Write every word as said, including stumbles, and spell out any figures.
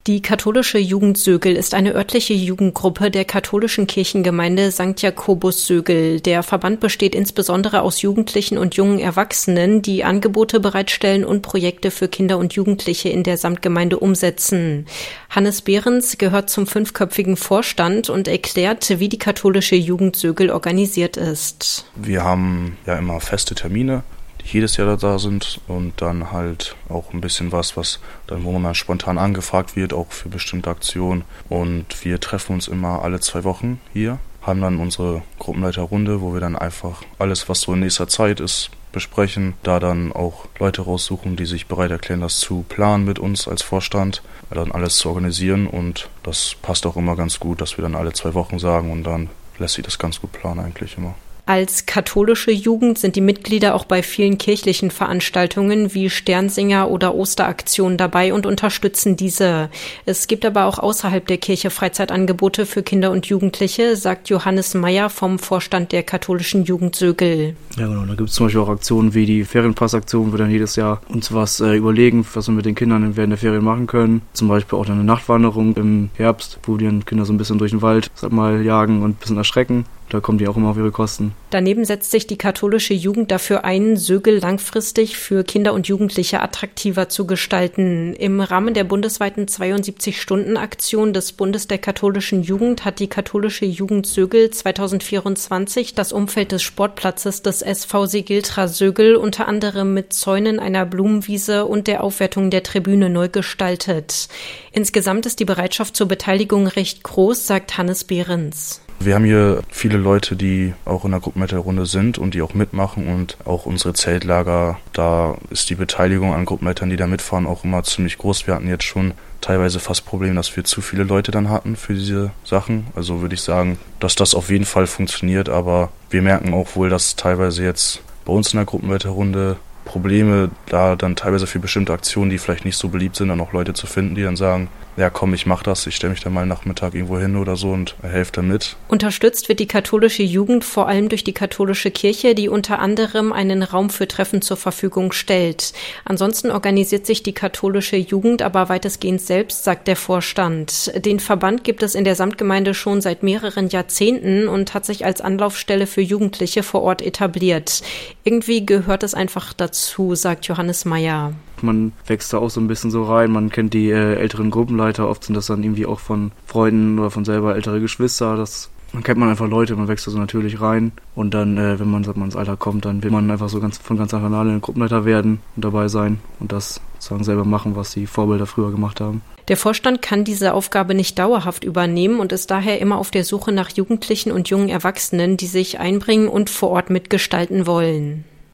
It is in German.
Die katholische Jugend Sögel ist eine örtliche Jugendgruppe der katholischen Kirchengemeinde Sankt Jakobus Sögel. Der Verband besteht insbesondere aus Jugendlichen und jungen Erwachsenen, die Angebote bereitstellen und Projekte für Kinder und Jugendliche in der Samtgemeinde umsetzen. Hannes Behrens gehört zum fünfköpfigen Vorstand und erklärt, wie die katholische Jugend Sögel organisiert ist. Wir haben ja immer feste Termine, jedes Jahr da sind und dann halt auch ein bisschen was, was dann, wo man mal spontan angefragt wird, auch für bestimmte Aktionen. Und wir treffen uns immer alle zwei Wochen hier, haben dann unsere Gruppenleiterrunde, wo wir dann einfach alles, was so in nächster Zeit ist, besprechen, da dann auch Leute raussuchen, die sich bereit erklären, das zu planen mit uns als Vorstand, dann alles zu organisieren, und das passt auch immer ganz gut, dass wir dann alle zwei Wochen sagen, und dann lässt sich das ganz gut planen eigentlich immer. Als katholische Jugend sind die Mitglieder auch bei vielen kirchlichen Veranstaltungen wie Sternsinger oder Osteraktionen dabei und unterstützen diese. Es gibt aber auch außerhalb der Kirche Freizeitangebote für Kinder und Jugendliche, sagt Johannes Meyer vom Vorstand der katholischen Jugend Sögel. Ja genau, da gibt es zum Beispiel auch Aktionen wie die Ferienpassaktion, wo wir dann jedes Jahr uns was äh, überlegen, was wir mit den Kindern während der Ferien machen können. Zum Beispiel auch eine Nachtwanderung im Herbst, wo die Kinder so ein bisschen durch den Wald, sag mal, jagen und ein bisschen erschrecken. Da kommen die auch immer auf ihre Kosten. Daneben setzt sich die katholische Jugend dafür ein, Sögel langfristig für Kinder und Jugendliche attraktiver zu gestalten. Im Rahmen der bundesweiten zweiundsiebzig-Stunden-Aktion des Bundes der katholischen Jugend hat die katholische Jugend Sögel zweitausendvierundzwanzig das Umfeld des Sportplatzes des S V Sigiltra Sögel unter anderem mit Zäunen, einer Blumenwiese und der Aufwertung der Tribüne neu gestaltet. Insgesamt ist die Bereitschaft zur Beteiligung recht groß, sagt Hannes Behrens. Wir haben hier viele Leute, die auch in der Gruppenleiterrunde sind und die auch mitmachen, und auch unsere Zeltlager, da ist die Beteiligung an Gruppenleitern, die da mitfahren, auch immer ziemlich groß. Wir hatten jetzt schon teilweise fast Probleme, dass wir zu viele Leute dann hatten für diese Sachen. Also würde ich sagen, dass das auf jeden Fall funktioniert, aber wir merken auch wohl, dass teilweise jetzt bei uns in der Gruppenleiterrunde Probleme, da dann teilweise für bestimmte Aktionen, die vielleicht nicht so beliebt sind, dann auch Leute zu finden, die dann sagen, ja komm, ich mach das, ich stelle mich dann mal Nachmittag irgendwo hin oder so und helfe dann mit. Unterstützt wird die katholische Jugend vor allem durch die katholische Kirche, die unter anderem einen Raum für Treffen zur Verfügung stellt. Ansonsten organisiert sich die katholische Jugend aber weitestgehend selbst, sagt der Vorstand. Den Verband gibt es in der Samtgemeinde schon seit mehreren Jahrzehnten und hat sich als Anlaufstelle für Jugendliche vor Ort etabliert. Irgendwie gehört es einfach dazu, sagt Johannes Meyer. Man wächst da auch so ein bisschen so rein, man kennt die äh, älteren Gruppenleiter, oft sind das dann irgendwie auch von Freunden oder von selber ältere Geschwister, das dann kennt man einfach Leute, man wächst da so natürlich rein, und dann, äh, wenn man, sagt man, ins Alter kommt, dann will man einfach so ganz von ganz Anfang an Gruppenleiter werden und dabei sein und das sozusagen selber machen, was die Vorbilder früher gemacht haben. Der Vorstand kann diese Aufgabe nicht dauerhaft übernehmen und ist daher immer auf der Suche nach Jugendlichen und jungen Erwachsenen, die sich einbringen und vor Ort mitgestalten wollen.